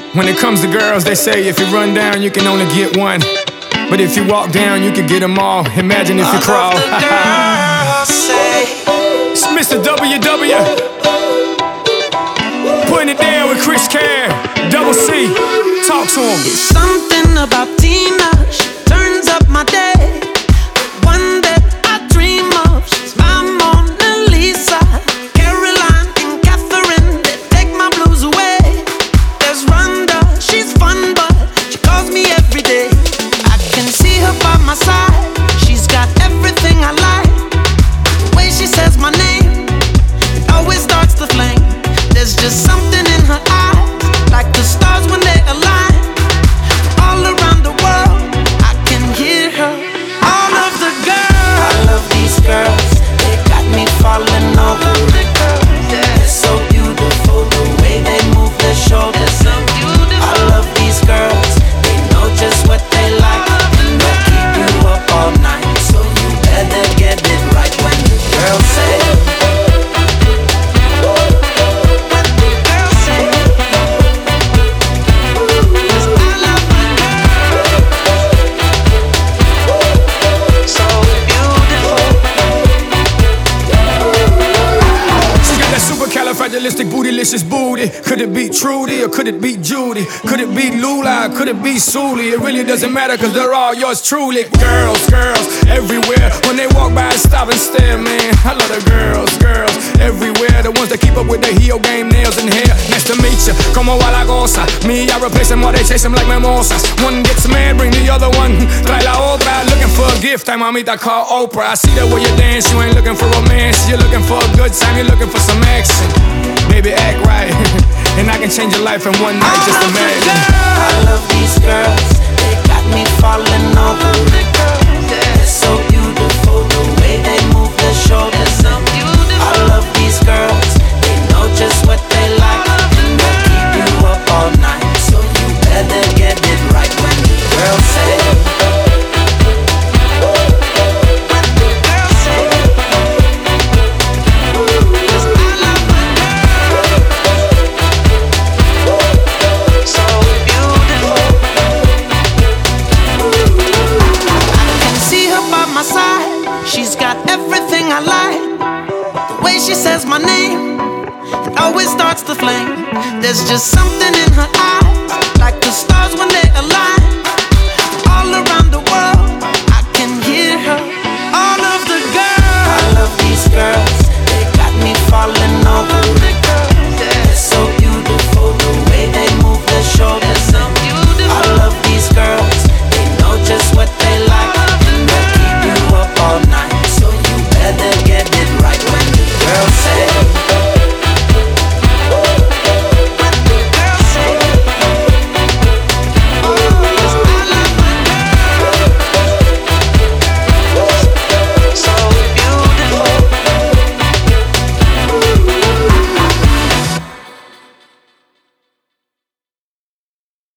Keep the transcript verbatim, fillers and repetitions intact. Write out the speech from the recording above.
When it comes to girls, they say if you run down, you can only get one. But if you walk down, you can get them all. Imagine if you crawl. It's Mister W W. Putting it down with Chris Care, Double C. Talk to him. It's something about Tina. She turns up my day. One that I dream of. She's my Mona Lisa. Caroline and Catherine, they take my blues away. There's Rhonda, she's fun, but she calls me every day. I can see her by my side. She's got everything I like. The way she says my name, it always starts the flame. There's just something in her eyes, like the stars when they align. All around the world, I can hear her. All of the girls, I love these girls. They got me falling over. They're so beautiful, the way they move their shoulders. So beautiful. I love these girls. They know just what they like. And they'll keep you up all night. So you better get it right when the girls say. Supercalifragilistic bootylicious booty. Could it be Trudy or could it be Judy? Could it be Lula? Could it be Suli? It really doesn't matter cause they're all yours truly. Girls, girls, everywhere. When they walk by, I stop and stare, man. I love the girls, girls, everywhere. The ones that keep up with the heel game, nails and hair. Nice to meet ya, como a la goza. Me, I replace them while they chase them like mimosas. One gets mad, bring the other one. Trae la otra, looking for a gift. Time mamita call Oprah. I see the way you dance, you ain't looking for romance. You're looking for a good time, you're looking for some action. Baby, act right, and I can change your life in one night, just imagine. I love these girls, they got me falling over. They're so beautiful, the way they move their shoulders. I love these girls, they know just what they like. And they'll keep you up all night, so you better get it right when the girls say. She's got everything I like. The way she says my name, it always starts the flame. There's just something in her eyes, like the stars when they align.